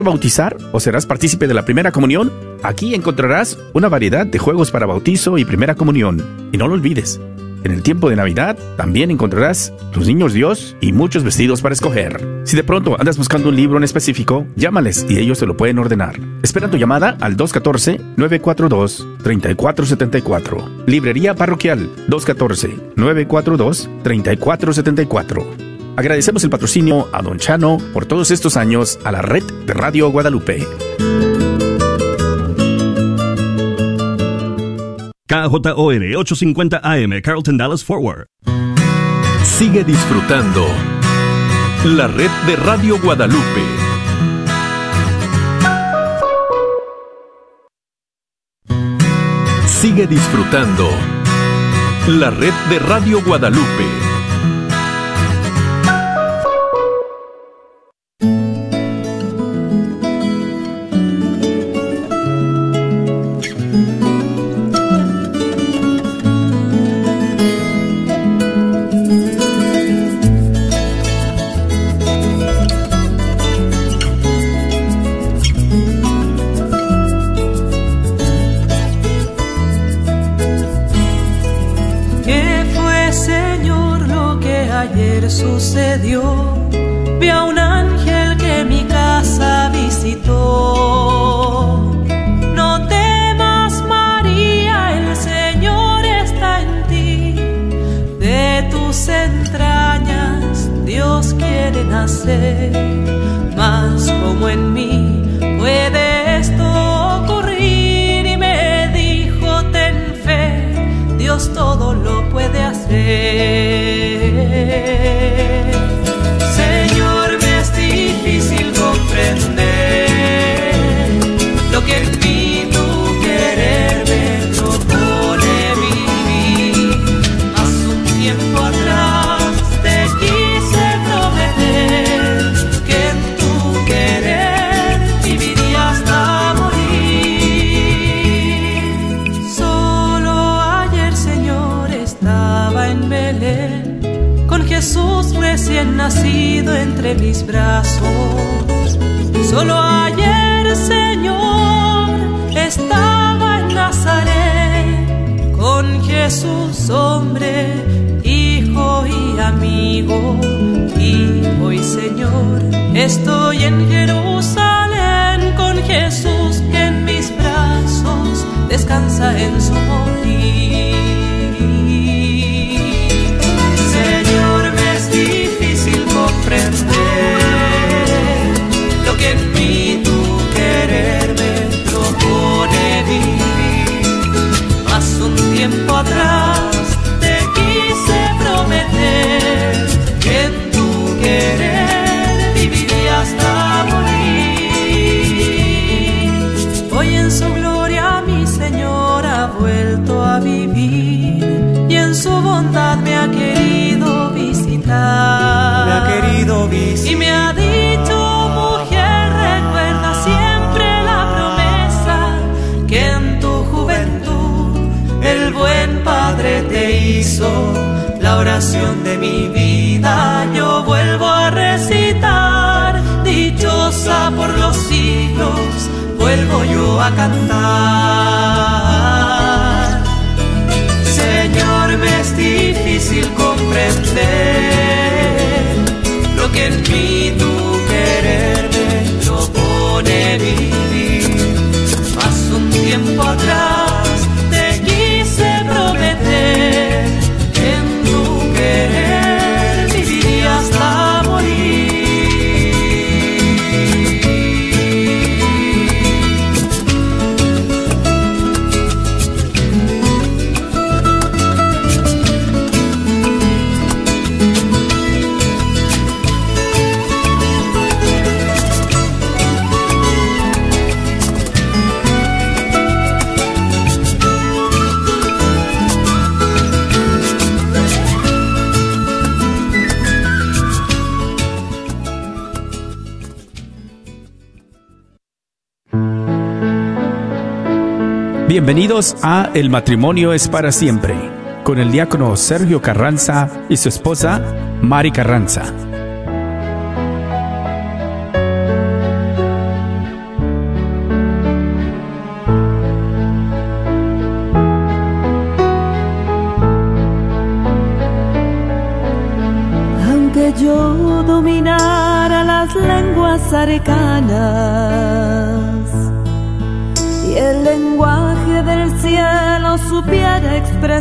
bautizar o serás partícipe de la primera comunión? Aquí encontrarás una variedad de juegos para bautizo y primera comunión. Y no lo olvides, en el tiempo de Navidad también encontrarás los niños Dios y muchos vestidos para escoger. Si de pronto andas buscando un libro en específico, llámales y ellos te lo pueden ordenar. Espera tu llamada al 214-942-3474. Librería Parroquial 214-942-3474. Agradecemos el patrocinio a Don Chano por todos estos años a la red de Radio Guadalupe. KJOR 850 AM, Carlton Dallas Forward. Sigue disfrutando la red de Radio Guadalupe. Sigue disfrutando la red de Radio Guadalupe. Sucedió, vi a un ángel que mi casa visitó. No temas, María, el Señor está en ti. De tus entrañas Dios quiere nacer. Mas como en mí puede esto ocurrir, y me dijo: ten fe, Dios todo lo puede hacer. Señor, me es difícil comprender lo que en mí tu querer me propone vivir. Hace un tiempo atrás te quise prometer que en tu querer viviría hasta morir. Solo ayer, Señor, estaba en Belén con Jesús recién nacido entre mis brazos. Solo ayer, Señor, estaba en Nazaret con Jesús, hombre, hijo y amigo. Y hoy, Señor, estoy en Jerusalén con Jesús, que en mis brazos descansa en su morir. Lo que en mí tu querer me propone vivir. Hace un tiempo atrás te quise prometer que en tu querer viviría hasta morir. Hoy en su gloria mi Señor ha vuelto a vivir, y en su bondad me ha querido visitar. Y me ha dicho: mujer, recuerda siempre la promesa que en tu juventud el buen Padre te hizo. La oración de mi vida yo vuelvo a recitar. Dichosa por los siglos vuelvo yo a cantar. Señor, me es difícil comprender lo que en mí tu querer me propone vivir. Hace un tiempo atrás te quise prometer que en tu querer viviría hasta morir. Bienvenidos a El Matrimonio es para Siempre, con el diácono Sergio Carranza y su esposa Mari Carranza. más cercanas y el lenguaje del cielo supiera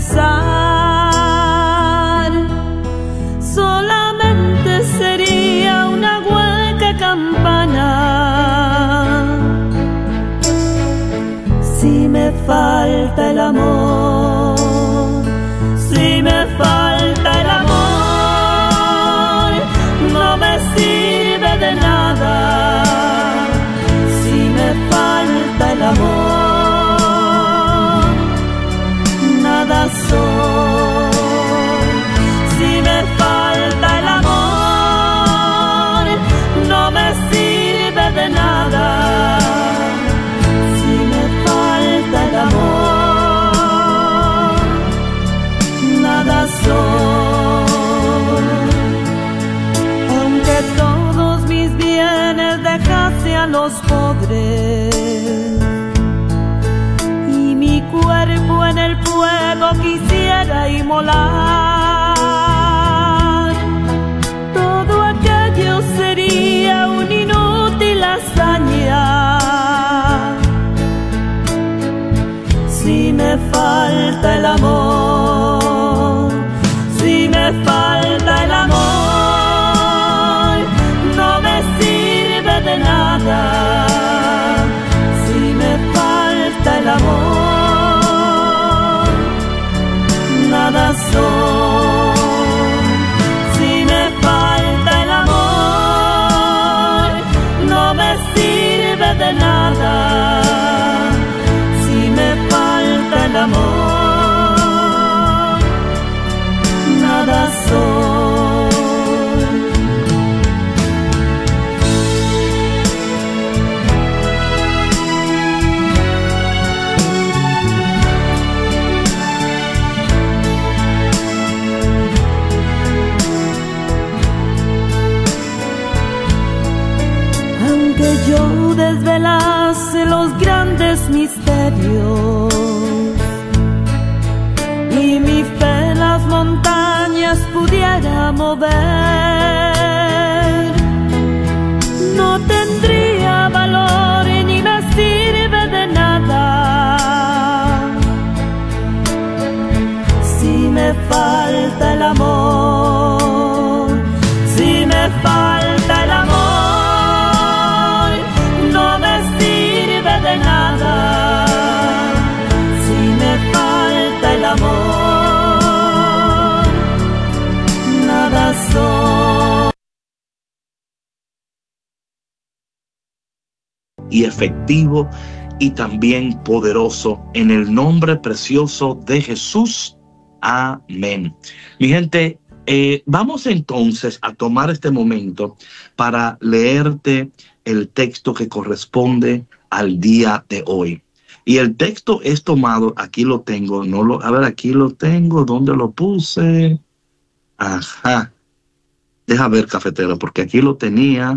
expresar, solamente sería una hueca campana. Si me falta el amor, si me falta el amor, no me sirve de nada. Si me falta el amor, nada soy. Si me falta el amor, no me sirve de nada. Si me falta el amor, nada soy. Aunque todos mis bienes dejase a los pobres y mi cuerpo en el fuego quisiera inmolar, todo aquello sería una inútil hazaña. Si me falta el amor, si me falta el amor, no me sirve de nada. Si me falta el amor, nada soy. Si me falta el amor, no me sirve de nada. Si me falta el amor, nada soy. Aunque yo desvelase los grandes misterios y mi fe las montañas pudiera mover, no tendría valor ni me sirve de nada. Si me falta el amor, si me falta el amor, no me sirve de nada. Si me falta el amor, nada soy. Y efectivo y también poderoso en el nombre precioso de Jesús. Amén. Mi gente, vamos entonces a tomar este momento para leerte el texto que corresponde al día de hoy. Y el texto es tomado, aquí lo tengo, a ver, aquí lo tengo, ¿dónde lo puse? Ajá. Deja ver, cafetero, porque aquí lo tenía.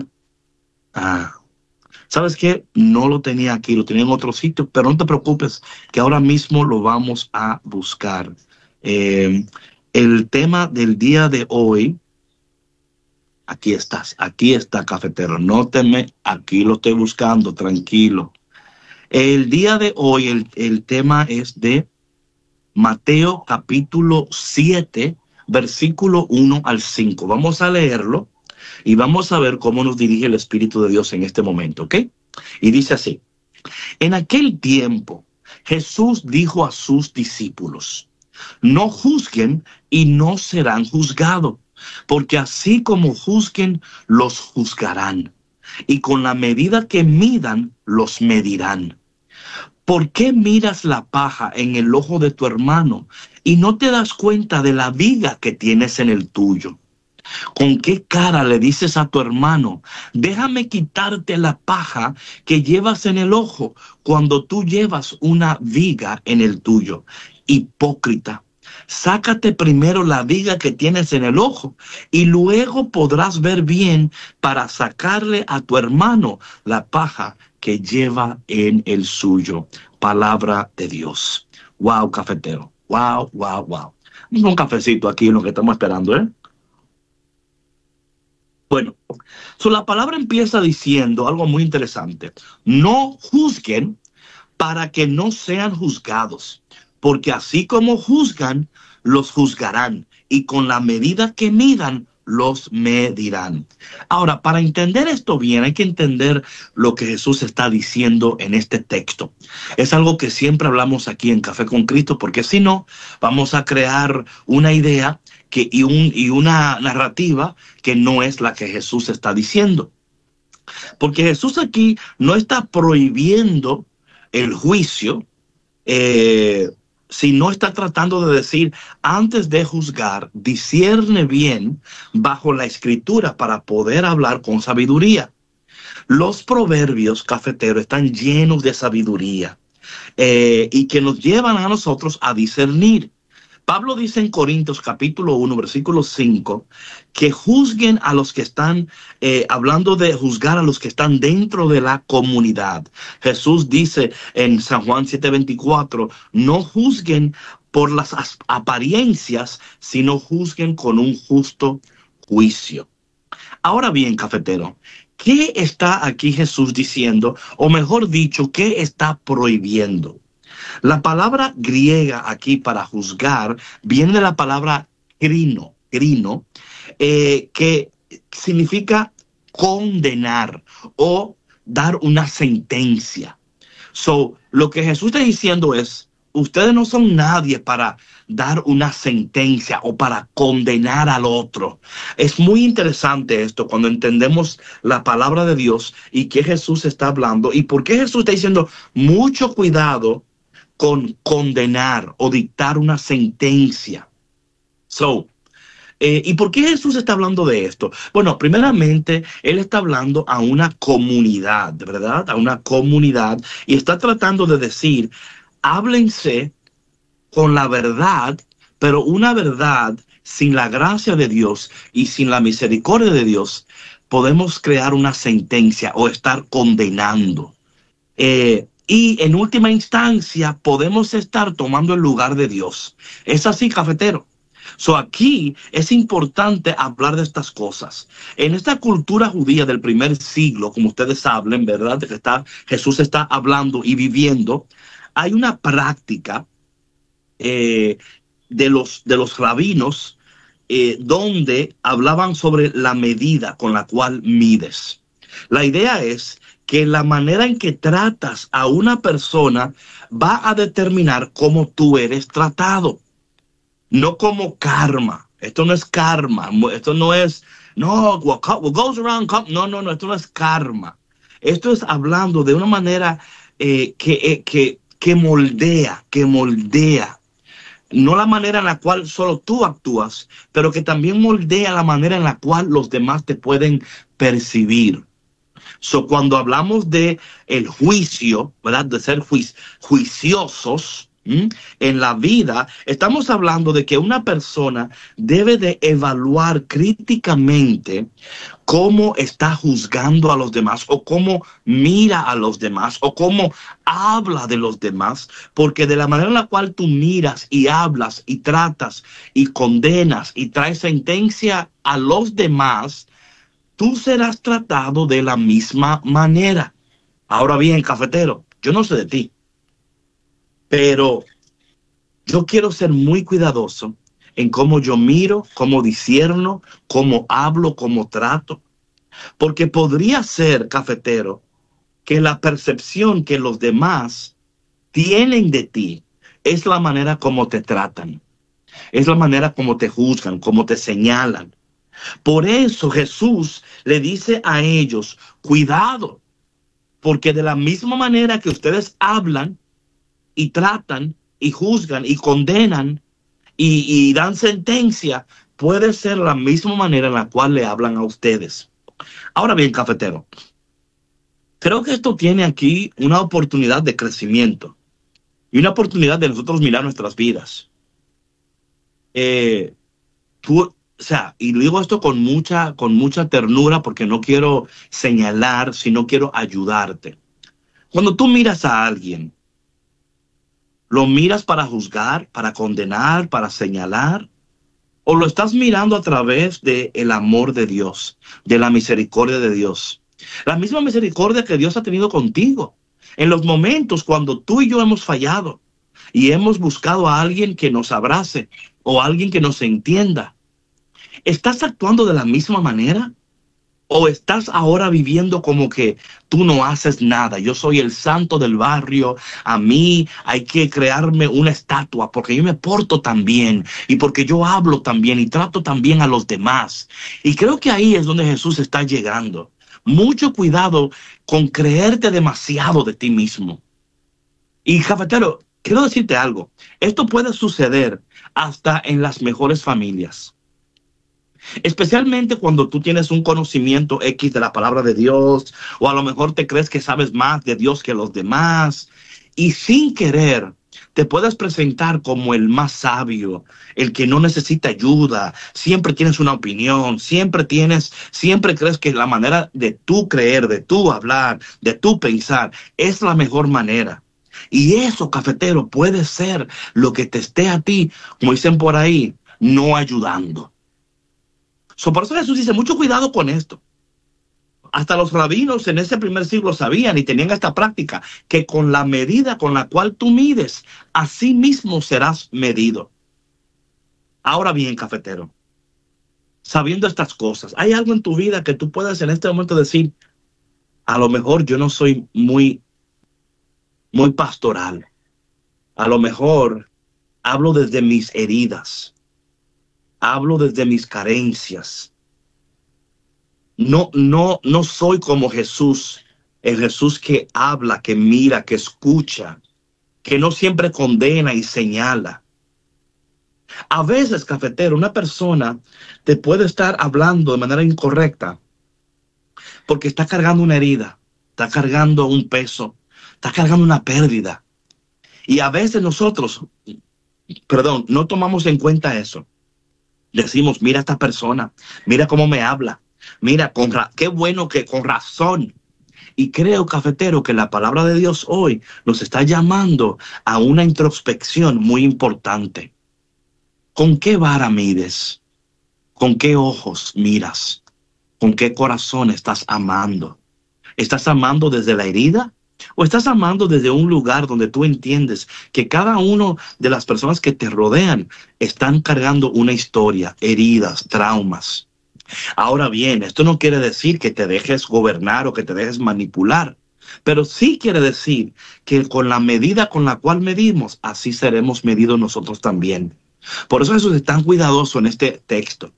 ¿Sabes qué? No lo tenía aquí, lo tenía en otro sitio, pero no te preocupes, que ahora mismo lo vamos a buscar. El tema del día de hoy, aquí está, cafetero, nóteme, aquí lo estoy buscando, tranquilo. El día de hoy, el tema es de Mateo capítulo 7, versículo 1 al 5. Vamos a leerlo y vamos a ver cómo nos dirige el Espíritu de Dios en este momento, ¿ok? Y dice así: en aquel tiempo, Jesús dijo a sus discípulos: no juzguen y no serán juzgados, porque así como juzguen, los juzgarán, y con la medida que midan, los medirán. ¿Por qué miras la paja en el ojo de tu hermano y no te das cuenta de la viga que tienes en el tuyo? ¿Con qué cara le dices a tu hermano: déjame quitarte la paja que llevas en el ojo, cuando tú llevas una viga en el tuyo? Hipócrita, sácate primero la viga que tienes en el ojo y luego podrás ver bien para sacarle a tu hermano la paja que lleva en el suyo. Palabra de Dios. Wow, cafetero. Wow, wow, wow. Un cafecito aquí, lo que estamos esperando, ¿eh? Bueno, la palabra empieza diciendo algo muy interesante. No juzguen para que no sean juzgados, porque así como juzgan, los juzgarán, y con la medida que midan, los medirán. Ahora, para entender esto bien, hay que entender lo que Jesús está diciendo en este texto. Es algo que siempre hablamos aquí en Café con Cristo, porque si no, vamos a crear una idea y una narrativa que no es la que Jesús está diciendo. Porque Jesús aquí no está prohibiendo el juicio, si no está tratando de decir, antes de juzgar, discierne bien bajo la escritura para poder hablar con sabiduría. Los proverbios, cafetero, están llenos de sabiduría y que nos llevan a nosotros a discernir. Pablo dice en Corintios capítulo 1, versículo 5, que juzguen a los que están, hablando de juzgar a los que están dentro de la comunidad. Jesús dice en San Juan 7:24, no juzguen por las apariencias, sino juzguen con un justo juicio. Ahora bien, cafetero, ¿qué está aquí Jesús diciendo? O mejor dicho, ¿qué está prohibiendo? La palabra griega aquí para juzgar viene de la palabra crino, que significa condenar o dar una sentencia. Lo que Jesús está diciendo es, ustedes no son nadie para dar una sentencia o para condenar al otro. Es muy interesante esto cuando entendemos la palabra de Dios y qué Jesús está hablando y por qué Jesús está diciendo mucho cuidado con condenar o dictar una sentencia. ¿Y por qué Jesús está hablando de esto? Bueno, primeramente, Él está hablando a una comunidad, ¿verdad? A una comunidad y está tratando de decir, háblense con la verdad, pero una verdad sin la gracia de Dios y sin la misericordia de Dios, podemos crear una sentencia o estar condenando. Y en última instancia podemos estar tomando el lugar de Dios. Es así, cafetero. Aquí es importante hablar de estas cosas. En esta cultura judía del primer siglo, como ustedes saben, ¿verdad? De que Jesús está hablando y viviendo, hay una práctica de los rabinos donde hablaban sobre la medida con la cual mides. La idea es que la manera en que tratas a una persona va a determinar cómo tú eres tratado. No como karma. Esto no es karma. Esto no es, no, what goes around, no, esto no es karma. Esto es hablando de una manera que moldea. No la manera en la cual solo tú actúas, pero que también moldea la manera en la cual los demás te pueden percibir. Cuando hablamos de el juicio, ¿verdad? De ser juiciosos en la vida, estamos hablando de que una persona debe de evaluar críticamente cómo está juzgando a los demás o cómo mira a los demás o cómo habla de los demás, porque de la manera en la cual tú miras y hablas y tratas y condenas y traes sentencia a los demás, tú serás tratado de la misma manera. Ahora bien, cafetero, yo no sé de ti, pero yo quiero ser muy cuidadoso en cómo yo miro, cómo discierno, cómo hablo, cómo trato. Porque podría ser, cafetero, que la percepción que los demás tienen de ti es la manera como te tratan. Es la manera como te juzgan, como te señalan. Por eso Jesús le dice a ellos, cuidado, porque de la misma manera que ustedes hablan y tratan y juzgan y condenan y dan sentencia, puede ser la misma manera en la cual le hablan a ustedes. Ahora bien, cafetero, creo que esto tiene aquí una oportunidad de crecimiento y una oportunidad de nosotros mirar nuestras vidas. Y digo esto con mucha ternura porque no quiero señalar, sino quiero ayudarte. Cuando tú miras a alguien, ¿lo miras para juzgar, para condenar, para señalar? ¿O lo estás mirando a través del amor de Dios, de la misericordia de Dios? La misma misericordia que Dios ha tenido contigo. En los momentos cuando tú y yo hemos fallado y hemos buscado a alguien que nos abrace o a alguien que nos entienda, ¿estás actuando de la misma manera? ¿O estás ahora viviendo como que tú no haces nada? Yo soy el santo del barrio. A mí hay que crearme una estatua porque yo me porto tan bien y porque yo hablo tan bien y trato tan bien a los demás. Y creo que ahí es donde Jesús está llegando. Mucho cuidado con creerte demasiado de ti mismo. Y cafetero, quiero decirte algo. Esto puede suceder hasta en las mejores familias. Especialmente cuando tú tienes un conocimiento X de la palabra de Dios, o a lo mejor te crees que sabes más de Dios que los demás, y sin querer te puedes presentar como el más sabio, el que no necesita ayuda, siempre tienes una opinión, siempre crees que la manera de tú creer, de tú hablar, de tú pensar, es la mejor manera. Y eso, cafetero, puede ser lo que te esté a ti, como dicen por ahí, no ayudando. Por eso Jesús dice, mucho cuidado con esto. Hasta los rabinos en ese primer siglo sabían y tenían esta práctica, que con la medida con la cual tú mides, así mismo serás medido. Ahora bien, cafetero, sabiendo estas cosas, ¿hay algo en tu vida que tú puedas en este momento decir, a lo mejor yo no soy muy pastoral? A lo mejor hablo desde mis heridas. Hablo desde mis carencias. No soy como Jesús, el Jesús que habla, que mira, que escucha, que no siempre condena y señala. A veces, cafetero, una persona te puede estar hablando de manera incorrecta porque está cargando una herida, está cargando un peso, está cargando una pérdida. Y a veces nosotros, no tomamos en cuenta eso. Decimos, mira a esta persona, mira cómo me habla, mira, qué bueno que con razón. Y creo, cafetero, que la palabra de Dios hoy nos está llamando a una introspección muy importante. ¿Con qué vara mides? ¿Con qué ojos miras? ¿Con qué corazón estás amando? ¿Estás amando desde la herida? ¿O estás amando desde un lugar donde tú entiendes que cada uno de las personas que te rodean están cargando una historia, heridas, traumas? Ahora bien, esto no quiere decir que te dejes gobernar o que te dejes manipular, pero sí quiere decir que con la medida con la cual medimos, así seremos medidos nosotros también. Por eso Jesús es tan cuidadoso en este texto.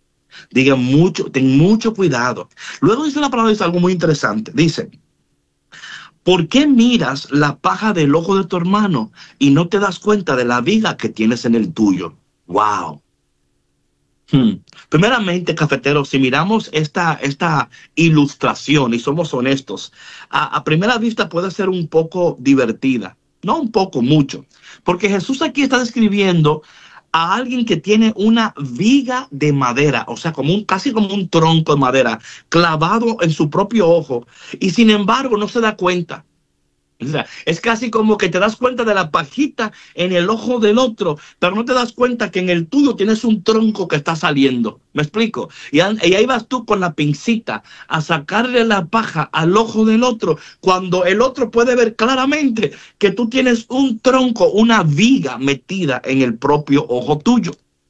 Ten mucho cuidado. Luego dice la palabra, dice algo muy interesante. Dice, ¿por qué miras la paja del ojo de tu hermano y no te das cuenta de la viga que tienes en el tuyo? ¡Wow! Primeramente, cafetero, si miramos esta ilustración y somos honestos, a primera vista puede ser un poco divertida. No un poco, mucho. Porque Jesús aquí está describiendo a alguien que tiene una viga de madera, o sea, casi como un tronco de madera clavado en su propio ojo, y sin embargo no se da cuenta. O sea, es casi como que te das cuenta de la pajita en el ojo del otro, pero no te das cuenta que en el tuyo tienes un tronco que está saliendo. ¿Me explico? Y ahí vas tú con la pincita a sacarle la paja al ojo del otro, cuando el otro puede ver claramente que tú tienes un tronco, una viga metida en el propio ojo tuyo.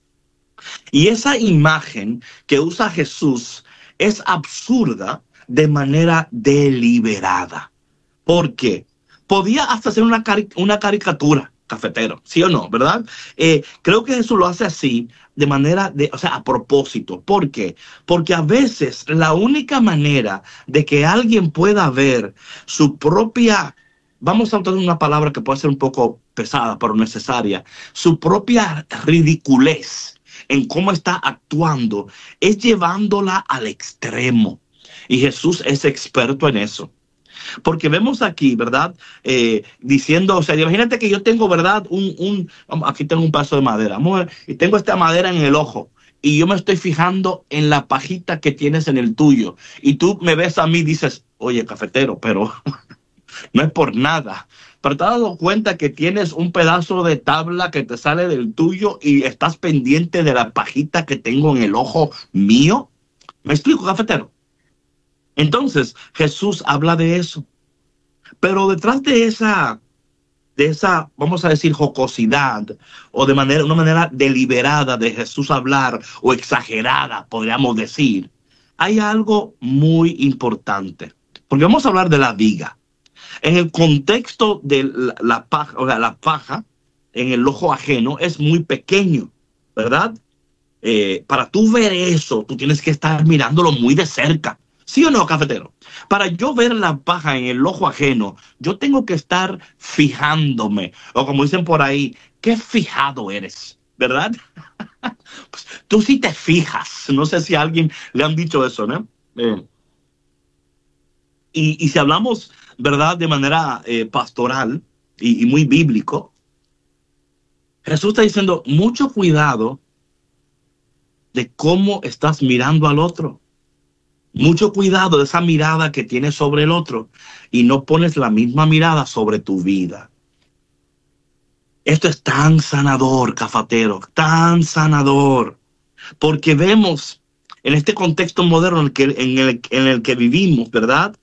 Y esa imagen que usa Jesús es absurda de manera deliberada. ¿Por qué? Podía hasta ser una caricatura, cafetero, ¿sí o no? ¿Verdad? Creo que Jesús lo hace así, de manera a propósito. ¿Por qué? Porque a veces la única manera de que alguien pueda ver su propia, vamos a usar una palabra que puede ser un poco pesada, pero necesaria, su propia ridiculez en cómo está actuando, es llevándola al extremo. Y Jesús es experto en eso. Porque vemos aquí, ¿verdad? Diciendo, imagínate que yo tengo, ¿verdad? Aquí tengo un pedazo de madera, y tengo esta madera en el ojo, y yo me estoy fijando en la pajita que tienes en el tuyo, y tú me ves a mí y dices, oye, cafetero, pero no es por nada. Pero te has dado cuenta que tienes un pedazo de tabla que te sale del tuyo y estás pendiente de la pajita que tengo en el ojo mío. ¿Me explico, cafetero? Entonces, Jesús habla de eso. Pero detrás de esa, vamos a decir, jocosidad, o de una manera deliberada de Jesús hablar, o exagerada, podríamos decir, hay algo muy importante. Porque vamos a hablar de la viga. En el contexto de la paja, o sea, la paja en el ojo ajeno es muy pequeño, ¿verdad? Para tú ver eso, tú tienes que estar mirándolo muy de cerca. ¿Sí o no, cafetero? Para yo ver la paja en el ojo ajeno, yo tengo que estar fijándome. O como dicen por ahí, qué fijado eres, ¿verdad? Pues, tú sí te fijas. No sé si a alguien le han dicho eso, ¿no? Y si hablamos, ¿verdad?, de manera pastoral y muy bíblico, Jesús está diciendo, mucho cuidado de cómo estás mirando al otro. Mucho cuidado de esa mirada que tienes sobre el otro y no pones la misma mirada sobre tu vida. Esto es tan sanador, cafetero, tan sanador, porque vemos en este contexto moderno en el que vivimos, ¿verdad?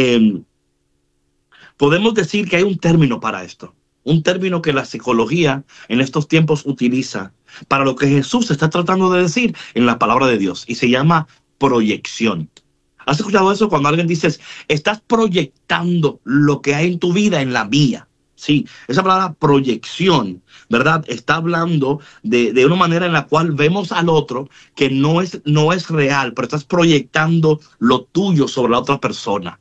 Podemos decir que hay un término para esto, un término que la psicología en estos tiempos utiliza para lo que Jesús está tratando de decir en la palabra de Dios, y se llama proyección. ¿Has escuchado eso? Cuando alguien dice, estás proyectando lo que hay en tu vida en la mía. Sí, esa palabra proyección, ¿verdad? Está hablando de una manera en la cual vemos al otro que no es real, pero estás proyectando lo tuyo sobre la otra persona.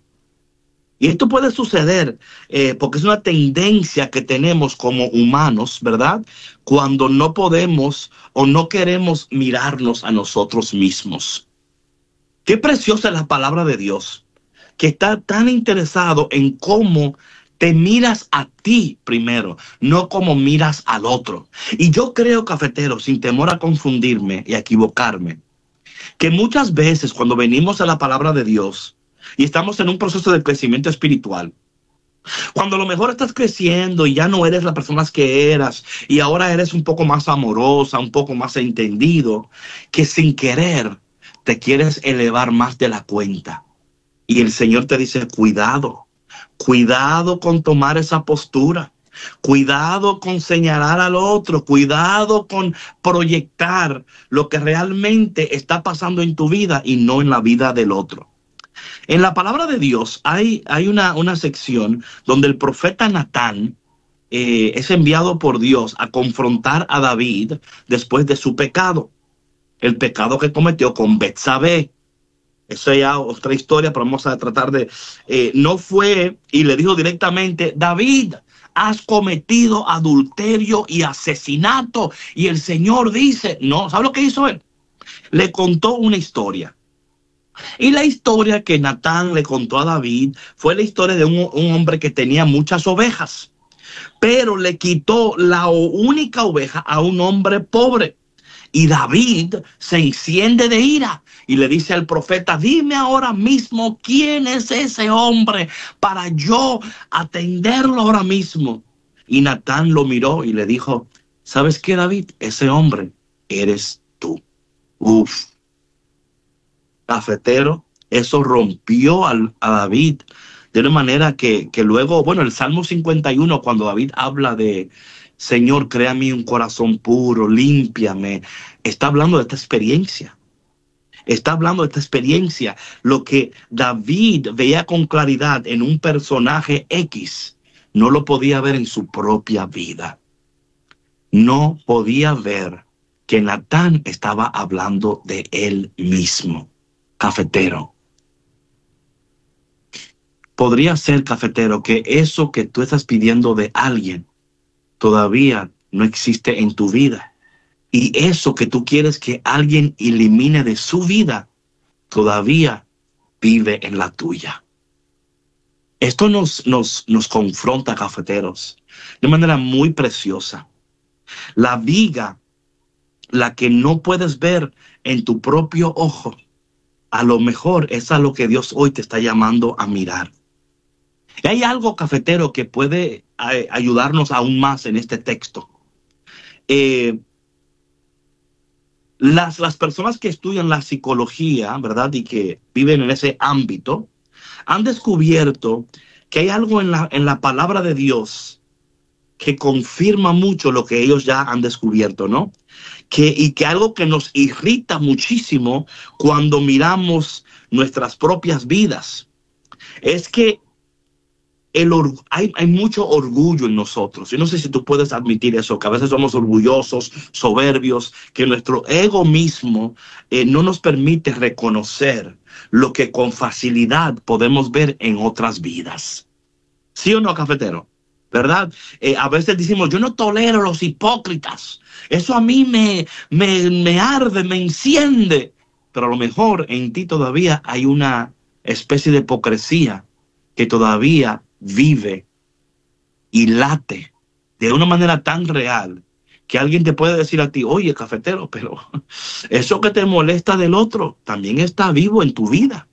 Y esto puede suceder porque es una tendencia que tenemos como humanos, ¿verdad? Cuando no podemos o no queremos mirarnos a nosotros mismos. Qué preciosa es la palabra de Dios, que está tan interesado en cómo te miras a ti primero, no como miras al otro. Y yo creo, cafetero, sin temor a confundirme y a equivocarme, que muchas veces cuando venimos a la palabra de Dios y estamos en un proceso de crecimiento espiritual, cuando a lo mejor estás creciendo y ya no eres la persona que eras y ahora eres un poco más amorosa, un poco más entendido, que sin querer te quieres elevar más de la cuenta. Y el Señor te dice, cuidado con tomar esa postura. Cuidado con señalar al otro. Cuidado con proyectar lo que realmente está pasando en tu vida y no en la vida del otro. En la palabra de Dios hay una sección donde el profeta Natán es enviado por Dios a confrontar a David después de su pecado. El pecado que cometió con Betsabé. Eso ya otra historia, pero vamos a tratar de... no fue y le dijo directamente, David, has cometido adulterio y asesinato. Y el Señor dice, no, ¿sabe lo que hizo él? Le contó una historia. Y la historia que Natán le contó a David fue la historia de un hombre que tenía muchas ovejas, pero le quitó la única oveja a un hombre pobre. Y David se enciende de ira y le dice al profeta, dime ahora mismo quién es ese hombre para yo atenderlo ahora mismo. Y Natán lo miró y le dijo, ¿sabes qué, David? Ese hombre eres tú. Uf. Cafetero, eso rompió a David de una manera que luego, bueno, el Salmo 51, cuando David habla de Señor, crea en mí un corazón puro, límpiame. Está hablando de esta experiencia. Está hablando de esta experiencia. Lo que David veía con claridad en un personaje X, no lo podía ver en su propia vida. No podía ver que Natán estaba hablando de él mismo. Cafetero. Podría ser, cafetero, que eso que tú estás pidiendo de alguien todavía no existe en tu vida. Y eso que tú quieres que alguien elimine de su vida, todavía vive en la tuya. Esto nos confronta, cafeteros, de manera muy preciosa. La viga, la que no puedes ver en tu propio ojo, a lo mejor es a lo que Dios hoy te está llamando a mirar. Y hay algo, cafetero, que puede ayudarnos aún más en este texto. Las personas que estudian la psicología, ¿verdad? Y que viven en ese ámbito, han descubierto que hay algo en la palabra de Dios que confirma mucho lo que ellos ya han descubierto, ¿no? Y que algo que nos irrita muchísimo cuando miramos nuestras propias vidas es que hay mucho orgullo en nosotros. Yo no sé si tú puedes admitir eso, que a veces somos orgullosos, soberbios, que nuestro ego mismo no nos permite reconocer lo que con facilidad podemos ver en otras vidas. ¿Sí o no, cafetero? ¿Verdad? A veces decimos, yo no tolero los hipócritas. Eso a mí me arde, me enciende. Pero a lo mejor en ti todavía hay una especie de hipocresía que todavía vive y late de una manera tan real que alguien te puede decir a ti, oye, cafetero, pero eso que te molesta del otro también está vivo en tu vida.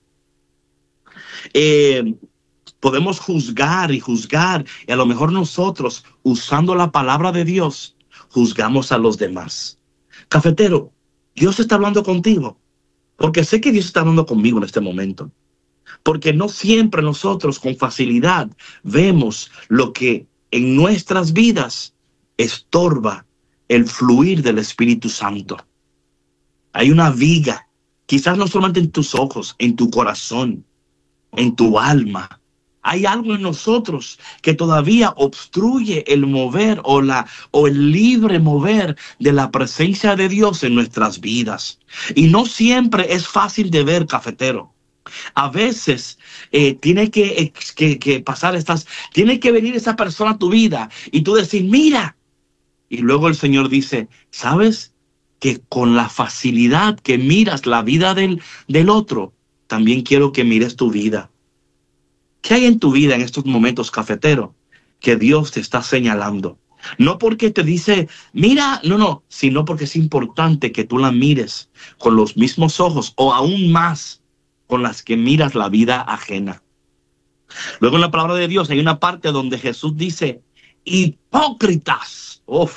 Podemos juzgar y a lo mejor nosotros, usando la palabra de Dios, juzgamos a los demás. Cafetero, Dios está hablando contigo, porque sé que Dios está hablando conmigo en este momento. Porque no siempre nosotros con facilidad vemos lo que en nuestras vidas estorba el fluir del Espíritu Santo. Hay una viga, quizás no solamente en tus ojos, en tu corazón, en tu alma. Hay algo en nosotros que todavía obstruye el mover o el libre mover de la presencia de Dios en nuestras vidas. Y no siempre es fácil de ver, cafetero. A veces tiene que pasar tiene que venir esa persona a tu vida y tú decir, mira. Y luego el Señor dice, ¿sabes? Que con la facilidad que miras la vida del otro, también quiero que mires tu vida. ¿Qué hay en tu vida en estos momentos, cafetero, que Dios te está señalando? No porque te dice, mira, no, sino porque es importante que tú la mires con los mismos ojos o aún más con las que miras la vida ajena. Luego en la palabra de Dios hay una parte donde Jesús dice, hipócritas.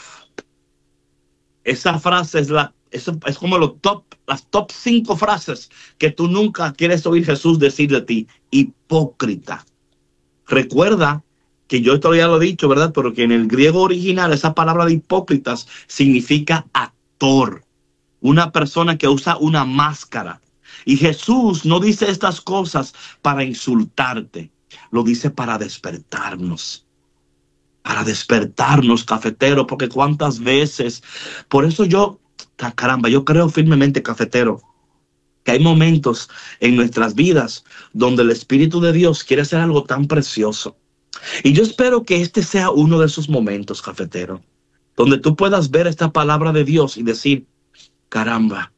Esa frase es como las top 5 frases que tú nunca quieres oír Jesús decir de ti. Hipócrita. Recuerda que yo esto ya lo he dicho, ¿verdad? Pero que en el griego original esa palabra de hipócritas significa actor. Una persona que usa una máscara. Y Jesús no dice estas cosas para insultarte. Lo dice para despertarnos. Para despertarnos, cafetero. Porque cuántas veces. Por eso yo creo firmemente, cafetero, que hay momentos en nuestras vidas donde el Espíritu de Dios quiere hacer algo tan precioso. Y yo espero que este sea uno de esos momentos, cafetero, donde tú puedas ver esta palabra de Dios y decir, caramba,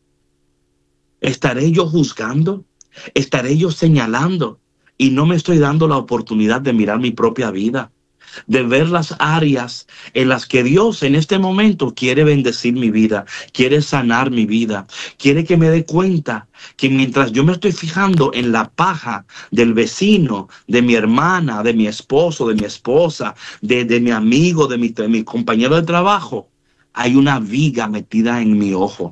¿estaré yo juzgando? ¿Estaré yo señalando? Y no me estoy dando la oportunidad de mirar mi propia vida, de ver las áreas en las que Dios en este momento quiere bendecir mi vida, quiere sanar mi vida, quiere que me dé cuenta que mientras yo me estoy fijando en la paja del vecino, de mi hermana, de mi esposo, de mi esposa, de mi amigo, de mi compañero de trabajo, hay una viga metida en mi ojo.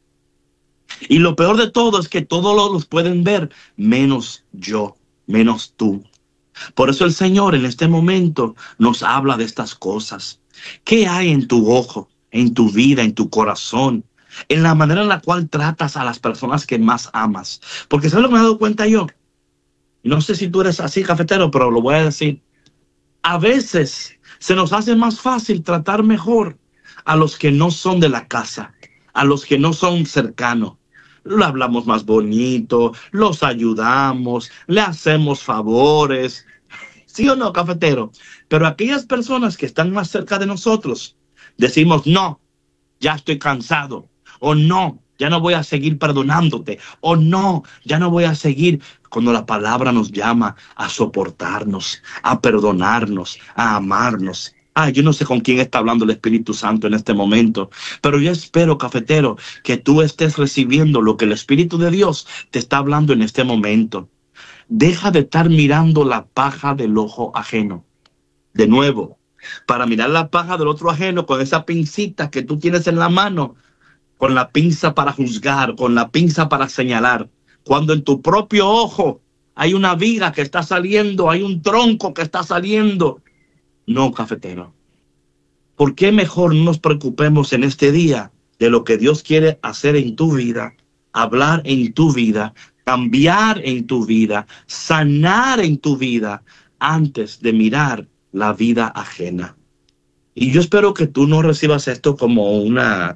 Y lo peor de todo es que todos los pueden ver, menos yo, menos tú. Por eso el Señor en este momento nos habla de estas cosas. ¿Qué hay en tu ojo, en tu vida, en tu corazón? En la manera en la cual tratas a las personas que más amas. Porque ¿sabes lo que me he dado cuenta yo? No sé si tú eres así, cafetero, pero lo voy a decir. A veces se nos hace más fácil tratar mejor a los que no son de la casa, a los que no son cercanos. Lo hablamos más bonito, los ayudamos, le hacemos favores. ¿Sí o no, cafetero? Pero aquellas personas que están más cerca de nosotros, decimos, no, ya estoy cansado. O no, ya no voy a seguir perdonándote. O no, ya no voy a seguir. Cuando la palabra nos llama a soportarnos, a perdonarnos, a amarnos. Yo no sé con quién está hablando el Espíritu Santo en este momento, pero yo espero, cafetero, que tú estés recibiendo lo que el Espíritu de Dios te está hablando en este momento. Deja de estar mirando la paja del ojo ajeno. De nuevo, para mirar la paja del otro ajeno con esa pincita que tú tienes en la mano, con la pinza para juzgar, con la pinza para señalar, cuando en tu propio ojo hay una viga que está saliendo, hay un tronco que está saliendo. No, cafetero. ¿Por qué mejor no nos preocupemos en este día de lo que Dios quiere hacer en tu vida, hablar en tu vida, cambiar en tu vida, sanar en tu vida, antes de mirar la vida ajena? Y yo espero que tú no recibas esto como una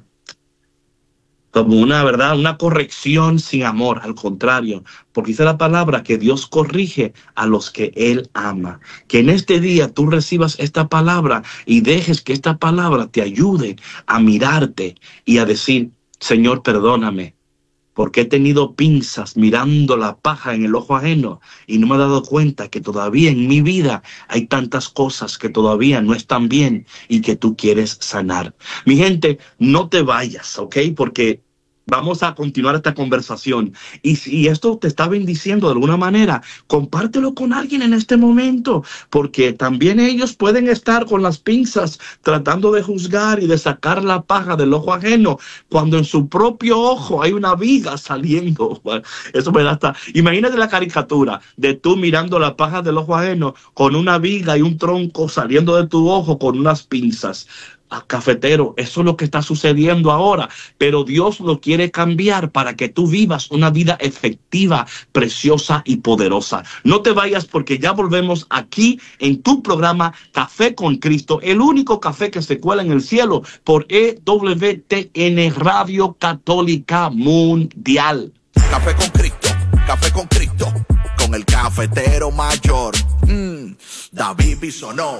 verdad, una corrección sin amor. Al contrario, porque dice la palabra que Dios corrige a los que Él ama. Que en este día tú recibas esta palabra y dejes que esta palabra te ayude a mirarte y a decir: Señor, perdóname, porque he tenido pinzas mirando la paja en el ojo ajeno y no me he dado cuenta que todavía en mi vida hay tantas cosas que todavía no están bien y que tú quieres sanar. Mi gente, no te vayas, ¿ok? Porque vamos a continuar esta conversación. Y si esto te está bendiciendo de alguna manera, compártelo con alguien en este momento, porque también ellos pueden estar con las pinzas tratando de juzgar y de sacar la paja del ojo ajeno, cuando en su propio ojo hay una viga saliendo. Eso me da hasta... Imagínate la caricatura de tú mirando la paja del ojo ajeno con una viga y un tronco saliendo de tu ojo con unas pinzas. Cafetero, eso es lo que está sucediendo ahora, pero Dios lo quiere cambiar para que tú vivas una vida efectiva, preciosa y poderosa. No te vayas, porque ya volvemos aquí en tu programa Café con Cristo, el único café que se cuela en el cielo por EWTN Radio Católica Mundial. Café con Cristo, con el cafetero mayor, David Bisonó.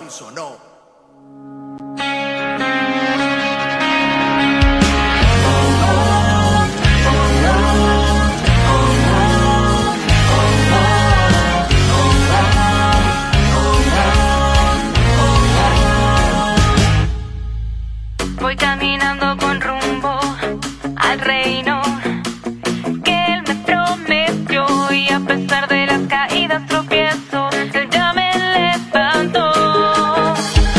Voy caminando con rumbo al reino que Él me prometió, y a pesar de las caídas tropiezo, Él ya me levantó.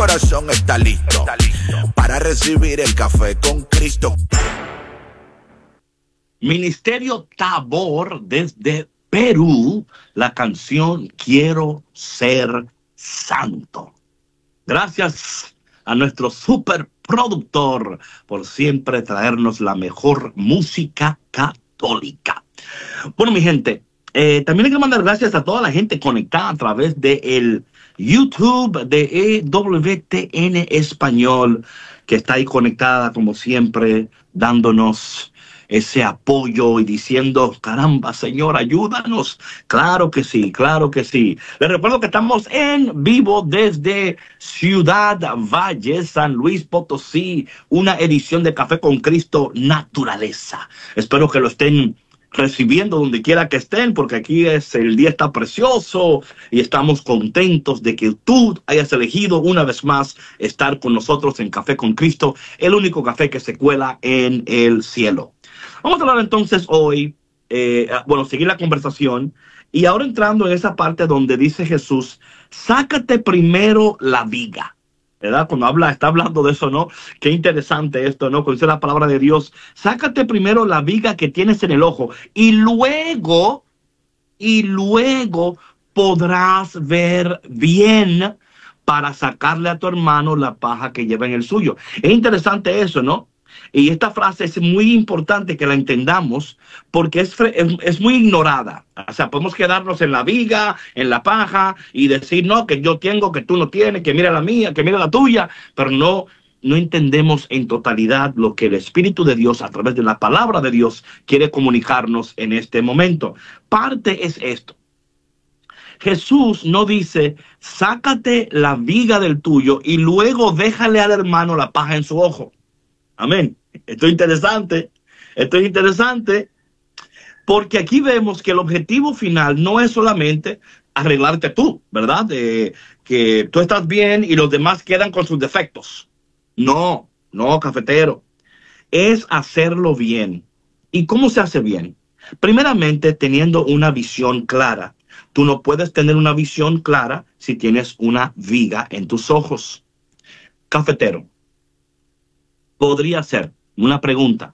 corazón está listo para recibir el café con Cristo. Ministerio Tabor desde Perú, la canción Quiero Ser Santo. Gracias a nuestro superproductor por siempre traernos la mejor música católica. Bueno, mi gente, también hay que mandar gracias a toda la gente conectada a través de el YouTube de EWTN Español, que está ahí conectada como siempre, dándonos ese apoyo y diciendo, caramba, Señor, ayúdanos. Claro que sí, claro que sí. Les recuerdo que estamos en vivo desde Ciudad Valle, San Luis Potosí, una edición de Café con Cristo Naturaleza. Espero que lo estén recibiendo donde quiera que estén, porque aquí el día está precioso y estamos contentos de que tú hayas elegido una vez más estar con nosotros en Café con Cristo, el único café que se cuela en el cielo. Vamos a hablar entonces hoy, seguir la conversación, y ahora entrando en esa parte donde dice Jesús, sácate primero la viga. ¿Verdad? Cuando está hablando de eso, ¿no? Qué interesante esto, ¿no? Cuando dice la palabra de Dios, sácate primero la viga que tienes en el ojo y luego podrás ver bien para sacarle a tu hermano la paja que lleva en el suyo. Es interesante eso, ¿no? Y esta frase es muy importante que la entendamos porque es muy ignorada. O sea, podemos quedarnos en la viga, en la paja y decir, no, que yo tengo, que tú no tienes, que mira la mía, que mira la tuya, pero no entendemos en totalidad lo que el Espíritu de Dios a través de la palabra de Dios quiere comunicarnos en este momento. Parte es esto. Jesús no dice, sácate la viga del tuyo y luego déjale al hermano la paja en su ojo. Amén. Esto es interesante, porque aquí vemos que el objetivo final no es solamente arreglarte tú, ¿verdad? Que tú estás bien y los demás quedan con sus defectos. No, cafetero. Es hacerlo bien. ¿Y cómo se hace bien? Primeramente, teniendo una visión clara. Tú no puedes tener una visión clara si tienes una viga en tus ojos. Cafetero. Podría ser una pregunta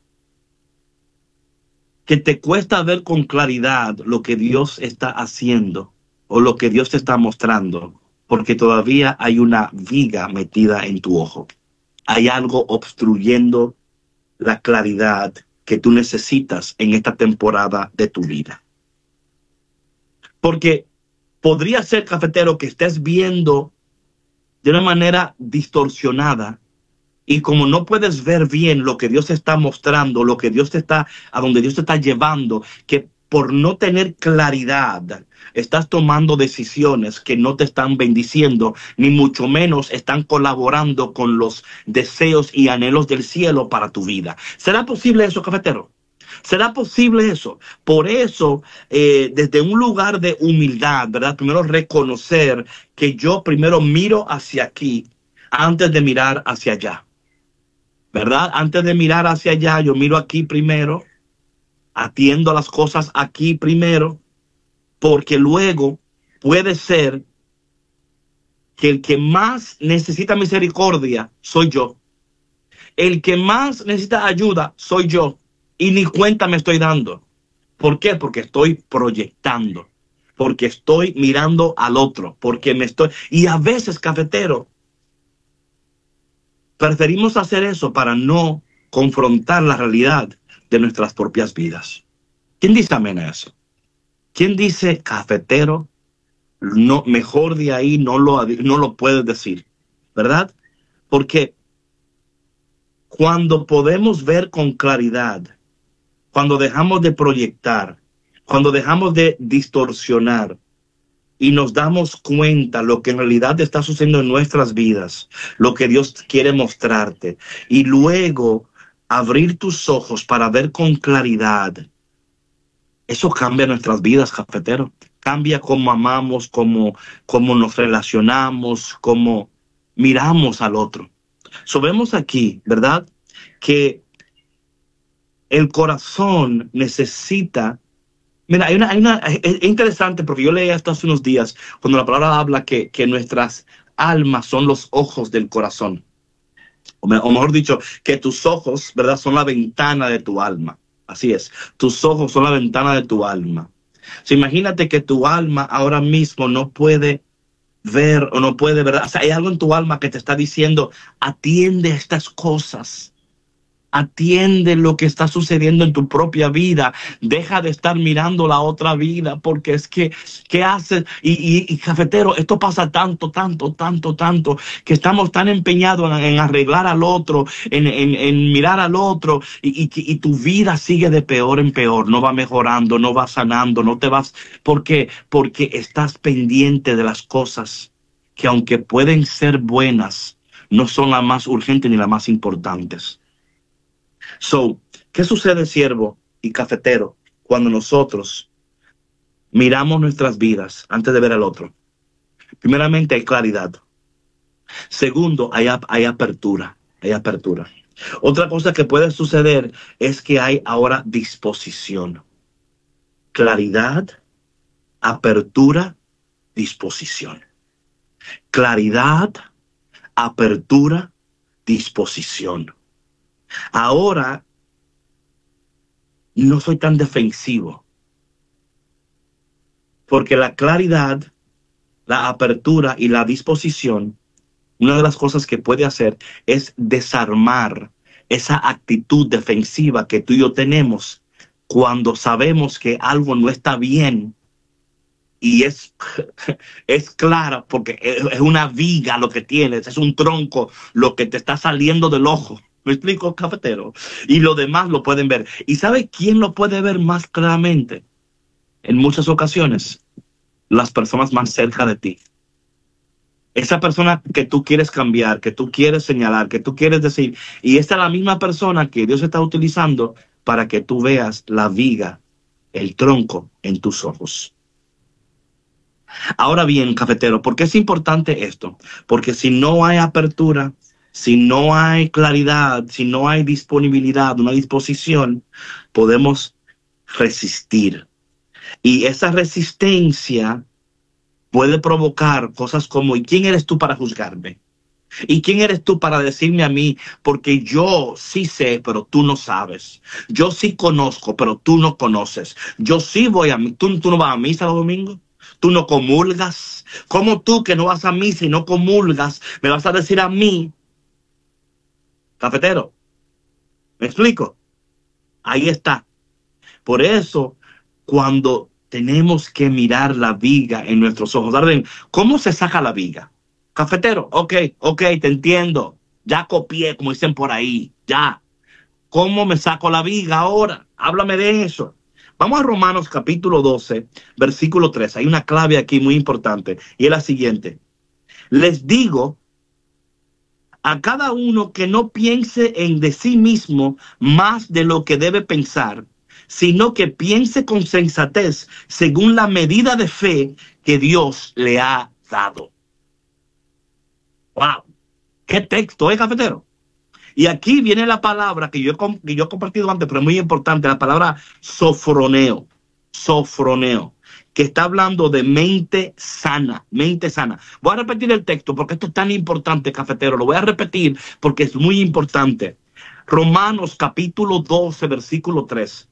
que te cuesta ver con claridad lo que Dios está haciendo o lo que Dios te está mostrando, porque todavía hay una viga metida en tu ojo. Hay algo obstruyendo la claridad que tú necesitas en esta temporada de tu vida. Porque podría ser, cafetero, que estés viendo de una manera distorsionada. Y como no puedes ver bien lo que Dios te está mostrando, a donde Dios te está llevando, que por no tener claridad estás tomando decisiones que no te están bendiciendo, ni mucho menos están colaborando con los deseos y anhelos del cielo para tu vida. ¿Será posible eso, cafetero? ¿Será posible eso? Por eso, desde un lugar de humildad, ¿verdad? Primero reconocer que yo primero miro hacia aquí antes de mirar hacia allá. ¿Verdad? Antes de mirar hacia allá, yo miro aquí primero, atiendo las cosas aquí primero, porque luego puede ser que el que más necesita misericordia soy yo. El que más necesita ayuda soy yo, y ni cuenta me estoy dando. ¿Por qué? Porque estoy proyectando, porque estoy mirando al otro, y a veces, cafetero, preferimos hacer eso para no confrontar la realidad de nuestras propias vidas. ¿Quién dice amén a eso? ¿Quién dice, cafetero, no, mejor de ahí no lo puedes decir? ¿Verdad? Porque cuando podemos ver con claridad, cuando dejamos de proyectar, cuando dejamos de distorsionar, y nos damos cuenta lo que en realidad está sucediendo en nuestras vidas, lo que Dios quiere mostrarte, y luego abrir tus ojos para ver con claridad, eso cambia nuestras vidas, cafetero. Cambia cómo amamos, cómo nos relacionamos, cómo miramos al otro. Vemos aquí, ¿verdad?, que el corazón necesita. Mira, es interesante porque yo leí esto hace unos días cuando la palabra habla que nuestras alma son los ojos del corazón. O mejor dicho, que tus ojos, ¿verdad?, son la ventana de tu alma. Así es, tus ojos son la ventana de tu alma. So, imagínate que tu alma ahora mismo no puede ver o no puede ver. O sea, hay algo en tu alma que te está diciendo, atiende estas cosas. Atiende lo que está sucediendo en tu propia vida. Deja de estar mirando la otra vida, porque es que, ¿qué haces? Y cafetero, esto pasa tanto, que estamos tan empeñados en arreglar al otro, en mirar al otro, y tu vida sigue de peor en peor. No va mejorando, no va sanando, no te vas. ¿Por qué? Porque estás pendiente de las cosas que, aunque pueden ser buenas, no son las más urgentes ni las más importantes. So, ¿qué sucede, siervo y cafetero, cuando nosotros miramos nuestras vidas antes de ver al otro? Primeramente, hay claridad. Segundo, hay apertura. Hay apertura. Otra cosa que puede suceder es que hay ahora disposición. Claridad, apertura, disposición. Claridad, apertura, disposición. Ahora no soy tan defensivo, porque la claridad, la apertura y la disposición, una de las cosas que puede hacer es desarmar esa actitud defensiva que tú y yo tenemos cuando sabemos que algo no está bien. Y es clara, porque es una viga lo que tienes, es un tronco lo que te está saliendo del ojo. ¿Me explico, cafetero? Y lo demás lo pueden ver. ¿Y sabe quién lo puede ver más claramente? En muchas ocasiones, las personas más cerca de ti. Esa persona que tú quieres cambiar, que tú quieres señalar, que tú quieres decir. Y esta es la misma persona que Dios está utilizando para que tú veas la viga, el tronco en tus ojos. Ahora bien, cafetero, ¿por qué es importante esto? Porque si no hay apertura, si no hay claridad, si no hay disponibilidad, una disposición, podemos resistir. Y esa resistencia puede provocar cosas como, ¿y quién eres tú para juzgarme? ¿Y quién eres tú para decirme a mí? Porque yo sí sé, pero tú no sabes. Yo sí conozco, pero tú no conoces. Yo sí voy a mí. ¿Tú no vas a misa los domingos? ¿Tú no comulgas? ¿Cómo tú, que no vas a misa y no comulgas, me vas a decir a mí? Cafetero, ¿me explico? Ahí está. Por eso, cuando tenemos que mirar la viga en nuestros ojos, Darden, ¿cómo se saca la viga? Cafetero, ok, te entiendo. Ya copié, como dicen por ahí, ya. ¿Cómo me saco la viga ahora? Háblame de eso. Vamos a Romanos capítulo 12, versículo 3. Hay una clave aquí muy importante, y es la siguiente. Les digo a cada uno que no piense en de sí mismo más de lo que debe pensar, sino que piense con sensatez según la medida de fe que Dios le ha dado. ¡Wow! ¡Qué texto, cafetero! Y aquí viene la palabra que yo he compartido antes, pero es muy importante, la palabra sofroneo, que está hablando de mente sana, mente sana. Voy a repetir el texto porque esto es tan importante, cafetero. Lo voy a repetir porque es muy importante. Romanos capítulo 12, versículo 3.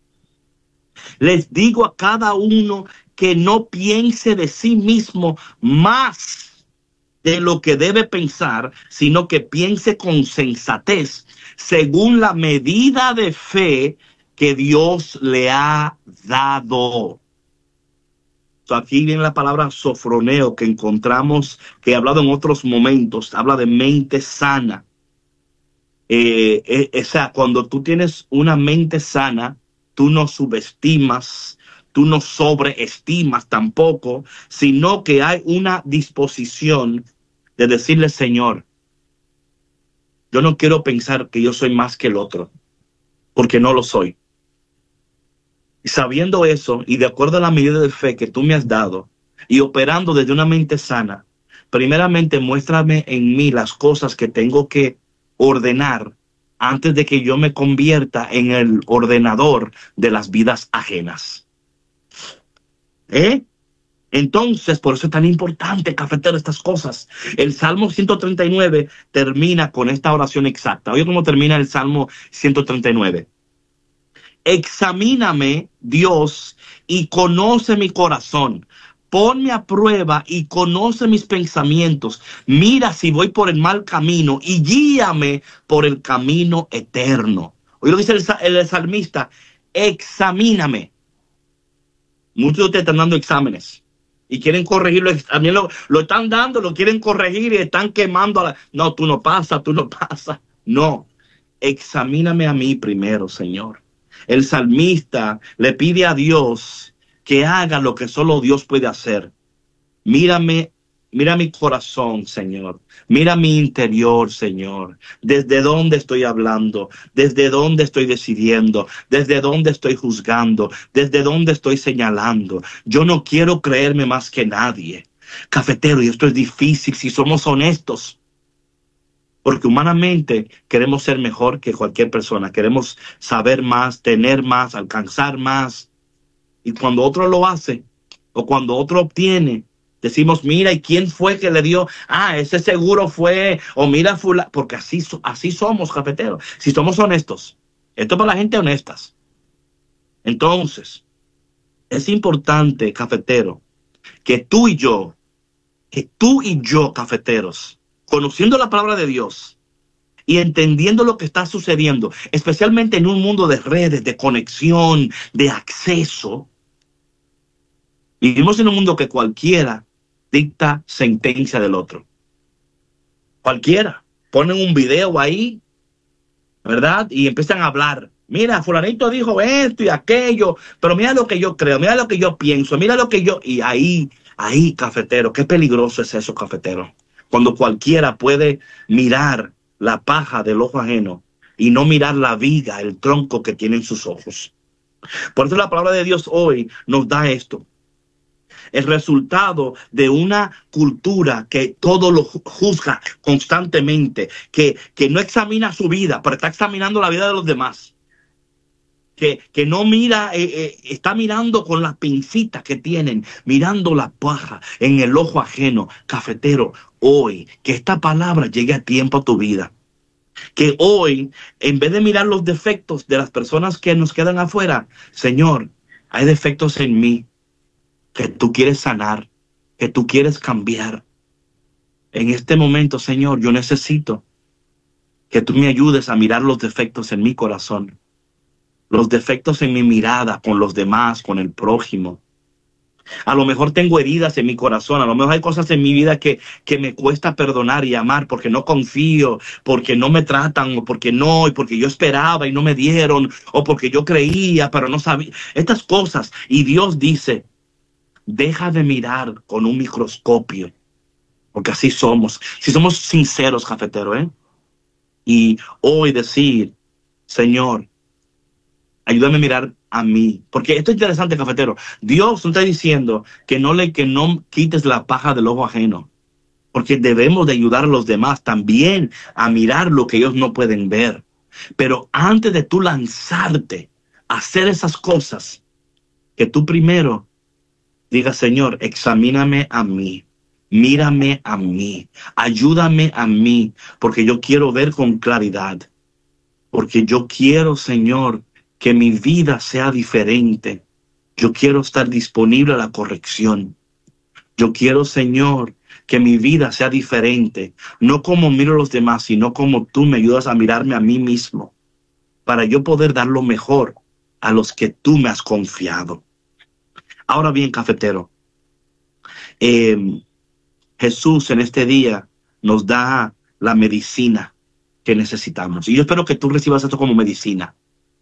Les digo a cada uno que no piense de sí mismo más de lo que debe pensar, sino que piense con sensatez, según la medida de fe que Dios le ha dado. Aquí viene la palabra sofroneo que encontramos, que he hablado en otros momentos, habla de mente sana. O sea, cuando tú tienes una mente sana, tú no subestimas, tú no sobreestimas tampoco, sino que hay una disposición de decirle, Señor, yo no quiero pensar que yo soy más que el otro, porque no lo soy. Y sabiendo eso, y de acuerdo a la medida de fe que tú me has dado, y operando desde una mente sana, primeramente muéstrame en mí las cosas que tengo que ordenar antes de que yo me convierta en el ordenador de las vidas ajenas. Entonces, por eso es tan importante, cafetero, estas cosas. El Salmo 139 termina con esta oración exacta. Oye cómo termina el Salmo 139. Examíname, Dios, y conoce mi corazón. Ponme a prueba y conoce mis pensamientos. Mira si voy por el mal camino y guíame por el camino eterno. Oye lo que dice el salmista, examíname. Muchos de ustedes están dando exámenes y quieren corregirlo. También lo están dando, lo quieren corregir y están quemando. No, tú no pasas, tú no pasas. No, examíname a mí primero, Señor. El salmista le pide a Dios que haga lo que solo Dios puede hacer. Mírame, mira mi corazón, Señor. Mira mi interior, Señor. ¿Desde dónde estoy hablando? ¿Desde dónde estoy decidiendo? ¿Desde dónde estoy juzgando? ¿Desde dónde estoy señalando? Yo no quiero creerme más que nadie. Cafetero, y esto es difícil si somos honestos. Porque humanamente queremos ser mejor que cualquier persona. Queremos saber más, tener más, alcanzar más. Y cuando otro lo hace, o cuando otro obtiene, decimos, mira, ¿y quién fue que le dio? Ah, ese seguro fue, o mira, porque así somos, cafeteros. Si somos honestos, esto es para la gente honestas. Entonces, es importante, cafetero, que tú y yo, cafeteros, conociendo la palabra de Dios y entendiendo lo que está sucediendo, especialmente en un mundo de redes, de conexión, de acceso, vivimos en un mundo que cualquiera dicta sentencia del otro. Cualquiera. Ponen un video ahí, ¿verdad? Y empiezan a hablar. Mira, fulanito dijo esto y aquello, pero mira lo que yo creo, mira lo que yo pienso, mira lo que yo... Y ahí, cafetero, qué peligroso es eso, cafetero. Cuando cualquiera puede mirar la paja del ojo ajeno y no mirar la viga, el tronco que tienen sus ojos. Por eso la palabra de Dios hoy nos da esto. El resultado de una cultura que todo lo juzga constantemente, que no examina su vida, pero está examinando la vida de los demás. Que no mira, está mirando con las pincitas que tienen, mirando la paja en el ojo ajeno. Cafetero, hoy, que esta palabra llegue a tiempo a tu vida. Que hoy, en vez de mirar los defectos de las personas que nos quedan afuera, Señor, hay defectos en mí que tú quieres sanar, que tú quieres cambiar. En este momento, Señor, yo necesito que tú me ayudes a mirar los defectos en mi corazón, los defectos en mi mirada con los demás, con el prójimo. A lo mejor tengo heridas en mi corazón, a lo mejor hay cosas en mi vida que me cuesta perdonar y amar porque no confío, porque no me tratan, o porque no, y porque yo esperaba y no me dieron, o porque yo creía pero no sabía. Estas cosas, y Dios dice, deja de mirar con un microscopio, porque así somos. Si somos sinceros, cafetero, y hoy decir, Señor, ayúdame a mirar a mí. Porque esto es interesante, cafetero. Dios no está diciendo que no quites la paja del ojo ajeno. Porque debemos de ayudar a los demás también a mirar lo que ellos no pueden ver. Pero antes de tú lanzarte a hacer esas cosas, que tú primero digas, Señor, examíname a mí. Mírame a mí. Ayúdame a mí. Porque yo quiero ver con claridad. Porque yo quiero, Señor, que mi vida sea diferente. Yo quiero estar disponible a la corrección. Yo quiero, Señor, que mi vida sea diferente. No como miro a los demás, sino como tú me ayudas a mirarme a mí mismo. Para yo poder dar lo mejor a los que tú me has confiado. Ahora bien, cafetero, Jesús en este día nos da la medicina que necesitamos. Y yo espero que tú recibas esto como medicina.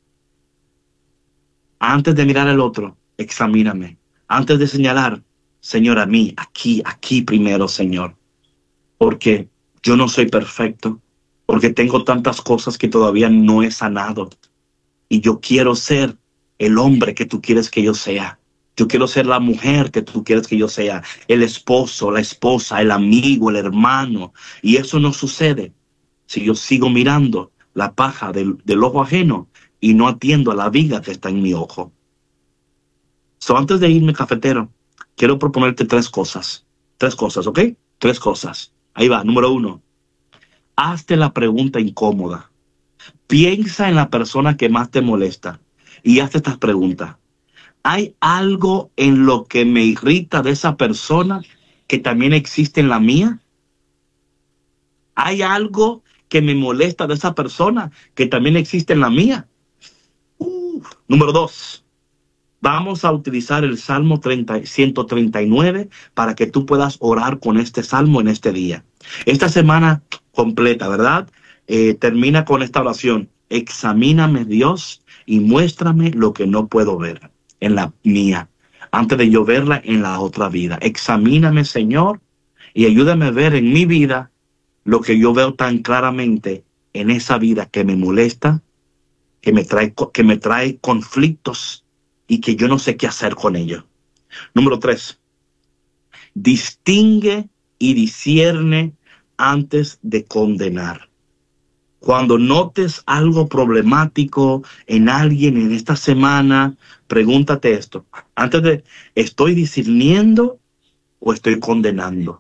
Antes de mirar al otro, examíname. Antes de señalar, Señor, a mí, aquí primero, Señor. Porque yo no soy perfecto. Porque tengo tantas cosas que todavía no he sanado. Y yo quiero ser el hombre que tú quieres que yo sea. Yo quiero ser la mujer que tú quieres que yo sea. El esposo, la esposa, el amigo, el hermano. Y eso no sucede si yo sigo mirando la paja del ojo ajeno y no atiendo a la viga que está en mi ojo. Antes de irme, cafetero, quiero proponerte 3 cosas. 3 cosas, ¿ok? 3 cosas. Ahí va. Número 1. Hazte la pregunta incómoda. Piensa en la persona que más te molesta y hazte estas preguntas. ¿Hay algo en lo que me irrita de esa persona que también existe en la mía? ¿Hay algo que me molesta de esa persona que también existe en la mía? Número 2. Vamos a utilizar el Salmo 139 para que tú puedas orar con este salmo en este día. Esta semana completa, ¿verdad? Termina con esta oración. Examíname, Dios, y muéstrame lo que no puedo ver en la mía, antes de yo verla en la otra vida. Examíname, Señor, y ayúdame a ver en mi vida lo que yo veo tan claramente en esa vida que me molesta, que me trae conflictos y que yo no sé qué hacer con ello. Número 3. Distingue y discierne antes de condenar. Cuando notes algo problemático en alguien en esta semana, pregúntate esto. ¿Estoy discerniendo o estoy condenando?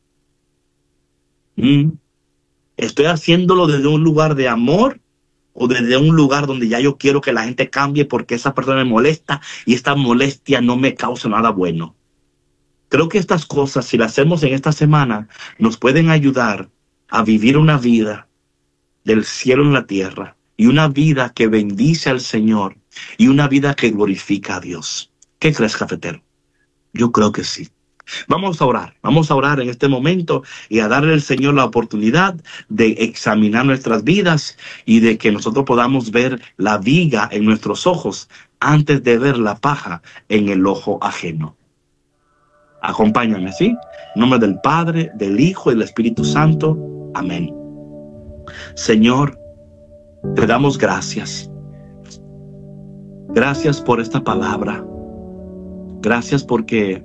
¿Estoy haciéndolo desde un lugar de amor o desde un lugar donde ya yo quiero que la gente cambie porque esa persona me molesta y esta molestia no me causa nada bueno? Creo que estas cosas, si las hacemos en esta semana, nos pueden ayudar a vivir una vida del cielo en la tierra y una vida que bendice al Señor y una vida que glorifica a Dios. ¿Qué crees, cafetero? Yo creo que sí. Vamos a orar en este momento y a darle al Señor la oportunidad de examinar nuestras vidas y de que nosotros podamos ver la viga en nuestros ojos antes de ver la paja en el ojo ajeno. Acompáñame, ¿sí? En nombre del Padre, del Hijo y del Espíritu Santo. Amén. Señor, te damos gracias. Gracias por esta palabra. Gracias porque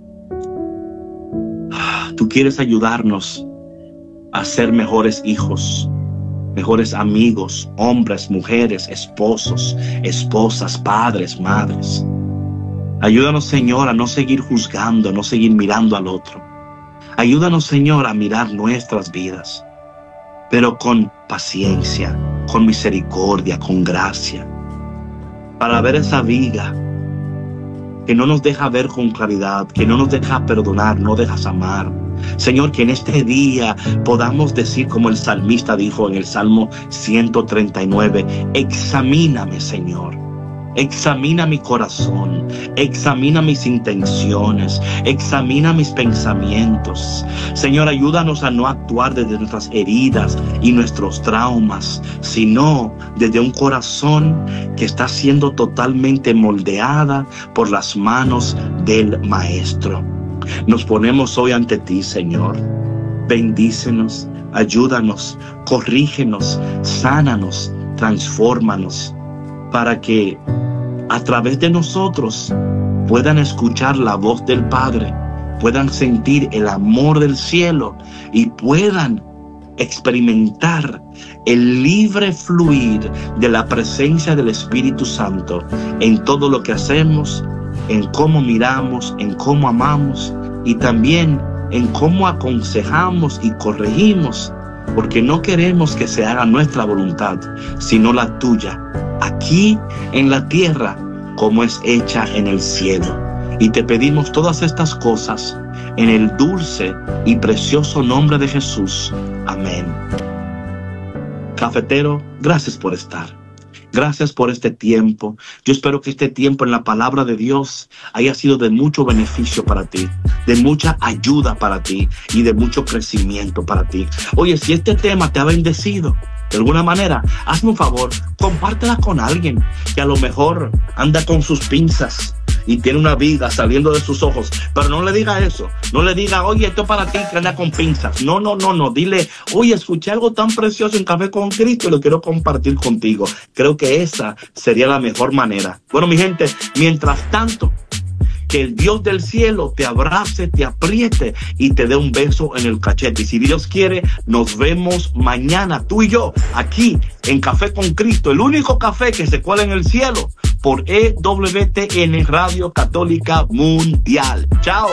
tú quieres ayudarnos a ser mejores hijos, mejores amigos, hombres, mujeres, esposos, esposas, padres, madres. Ayúdanos, Señor, a no seguir juzgando, a no seguir mirando al otro. Ayúdanos, Señor, a mirar nuestras vidas, pero con paciencia, con misericordia, con gracia, para ver esa viga que no nos deja ver con claridad, que no nos deja perdonar, no dejas amar. Señor, que en este día podamos decir como el salmista dijo en el Salmo 139, examíname, Señor. Examina mi corazón, examina mis intenciones, examina mis pensamientos. Señor, ayúdanos a no actuar desde nuestras heridas y nuestros traumas, sino desde un corazón que está siendo totalmente moldeada por las manos del Maestro. Nos ponemos hoy ante ti, Señor. Bendícenos, ayúdanos, corrígenos, sánanos, transfórmanos, para que a través de nosotros puedan escuchar la voz del Padre, puedan sentir el amor del cielo y puedan experimentar el libre fluir de la presencia del Espíritu Santo en todo lo que hacemos, en cómo miramos, en cómo amamos y también en cómo aconsejamos y corregimos, porque no queremos que se haga nuestra voluntad, sino la tuya, aquí en la tierra como es hecha en el cielo. Y te pedimos todas estas cosas en el dulce y precioso nombre de Jesús. Amén. Cafetero, gracias por estar. Gracias por este tiempo. Yo espero que este tiempo en la palabra de Dios haya sido de mucho beneficio para ti, de mucha ayuda para ti y de mucho crecimiento para ti. Oye, si este tema te ha bendecido de alguna manera, hazme un favor, compártela con alguien que a lo mejor anda con sus pinzas y tiene una viga saliendo de sus ojos, pero no le diga eso, no le diga, oye, esto es para ti que anda con pinzas. No, dile, oye, escuché algo tan precioso en Café con Cristo y lo quiero compartir contigo. Creo que esa sería la mejor manera. Bueno, mi gente, mientras tanto, que el Dios del cielo te abrace, te apriete y te dé un beso en el cachete. Y si Dios quiere, nos vemos mañana, tú y yo, aquí en Café con Cristo, el único café que se cuela en el cielo, por EWTN Radio Católica Mundial. Chao.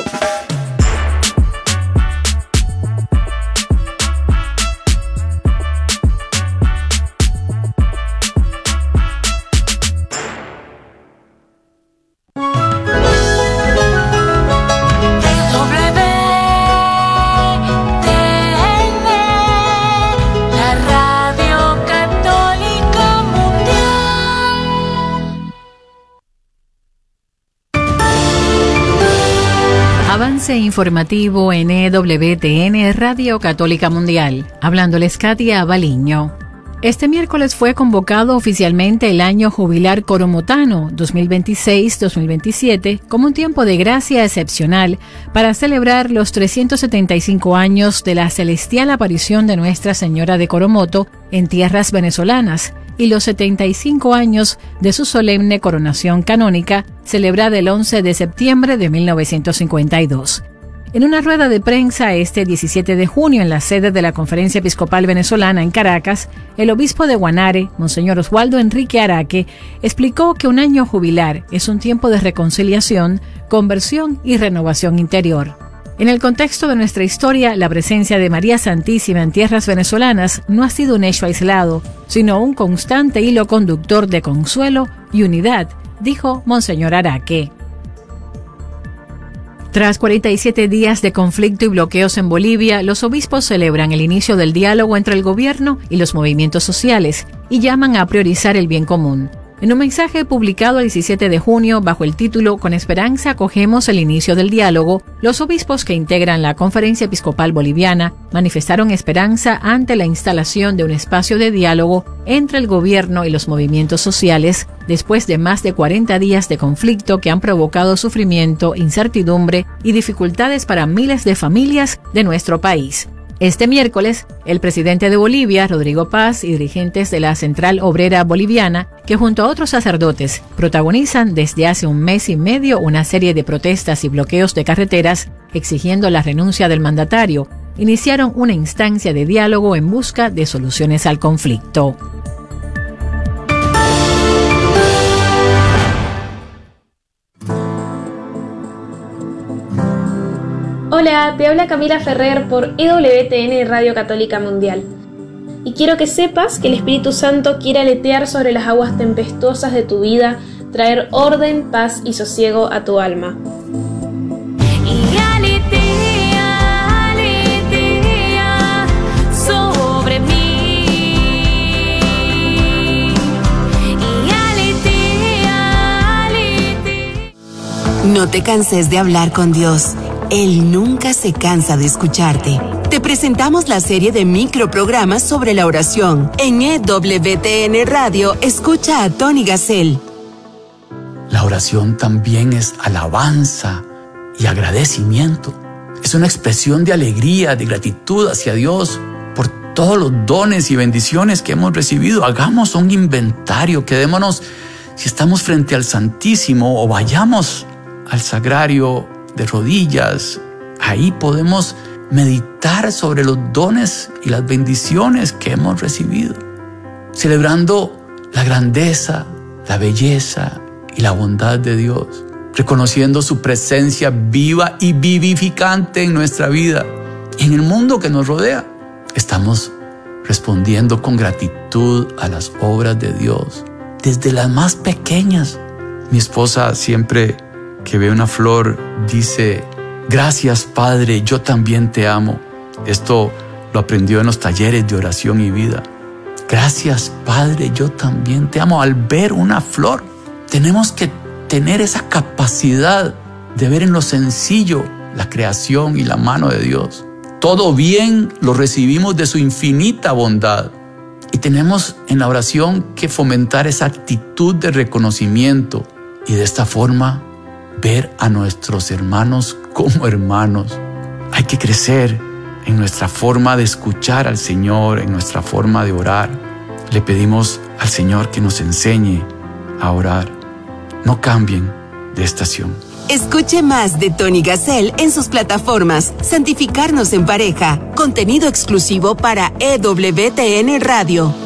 Avance informativo en EWTN Radio Católica Mundial. Hablándoles Katia Baliño. Este miércoles fue convocado oficialmente el año jubilar coromotano 2026-2027 como un tiempo de gracia excepcional para celebrar los 375 años de la celestial aparición de Nuestra Señora de Coromoto en tierras venezolanas y los 75 años de su solemne coronación canónica, celebrada el 11 de septiembre de 1952. En una rueda de prensa este 17 de junio en la sede de la Conferencia Episcopal Venezolana en Caracas, el obispo de Guanare, Monseñor Oswaldo Enrique Araque, explicó que un año jubilar es un tiempo de reconciliación, conversión y renovación interior. En el contexto de nuestra historia, la presencia de María Santísima en tierras venezolanas no ha sido un hecho aislado, sino un constante hilo conductor de consuelo y unidad, dijo Monseñor Araque. Tras 47 días de conflicto y bloqueos en Bolivia, los obispos celebran el inicio del diálogo entre el gobierno y los movimientos sociales y llaman a priorizar el bien común. En un mensaje publicado el 17 de junio bajo el título Con esperanza acogemos el inicio del diálogo, los obispos que integran la Conferencia Episcopal Boliviana manifestaron esperanza ante la instalación de un espacio de diálogo entre el gobierno y los movimientos sociales después de más de 40 días de conflicto que han provocado sufrimiento, incertidumbre y dificultades para miles de familias de nuestro país. Este miércoles, el presidente de Bolivia, Rodrigo Paz, y dirigentes de la Central Obrera Boliviana, que junto a otros sacerdotes protagonizan desde hace un mes y medio una serie de protestas y bloqueos de carreteras exigiendo la renuncia del mandatario, iniciaron una instancia de diálogo en busca de soluciones al conflicto. Hola, te habla Camila Ferrer por EWTN Radio Católica Mundial. Y quiero que sepas que el Espíritu Santo quiere aletear sobre las aguas tempestuosas de tu vida, traer orden, paz y sosiego a tu alma. Y aletea, aletea sobre mí. Y aletea, aletea. No te canses de hablar con Dios. Él nunca se cansa de escucharte. Te presentamos la serie de microprogramas sobre la oración. En EWTN Radio, escucha a Tony Gassel. La oración también es alabanza y agradecimiento. Es una expresión de alegría, de gratitud hacia Dios por todos los dones y bendiciones que hemos recibido. Hagamos un inventario, quedémonos, si estamos frente al Santísimo o vayamos al Sagrario de rodillas, ahí podemos meditar sobre los dones y las bendiciones que hemos recibido, celebrando la grandeza, la belleza y la bondad de Dios, reconociendo su presencia viva y vivificante en nuestra vida y en el mundo que nos rodea. Estamos respondiendo con gratitud a las obras de Dios, desde las más pequeñas. Mi esposa siempre que ve una flor dice: gracias Padre, yo también te amo. Esto lo aprendió en los talleres de oración y vida. Gracias Padre, yo también te amo. Al ver una flor, tenemos que tener esa capacidad de ver en lo sencillo la creación y la mano de Dios. Todo bien lo recibimos de su infinita bondad. Y tenemos en la oración que fomentar esa actitud de reconocimiento y de esta forma ver a nuestros hermanos como hermanos. Hay que crecer en nuestra forma de escuchar al Señor, en nuestra forma de orar. Le pedimos al Señor que nos enseñe a orar. No cambien de estación. Escuche más de Tony Gassel en sus plataformas Santificarnos en Pareja, contenido exclusivo para EWTN Radio.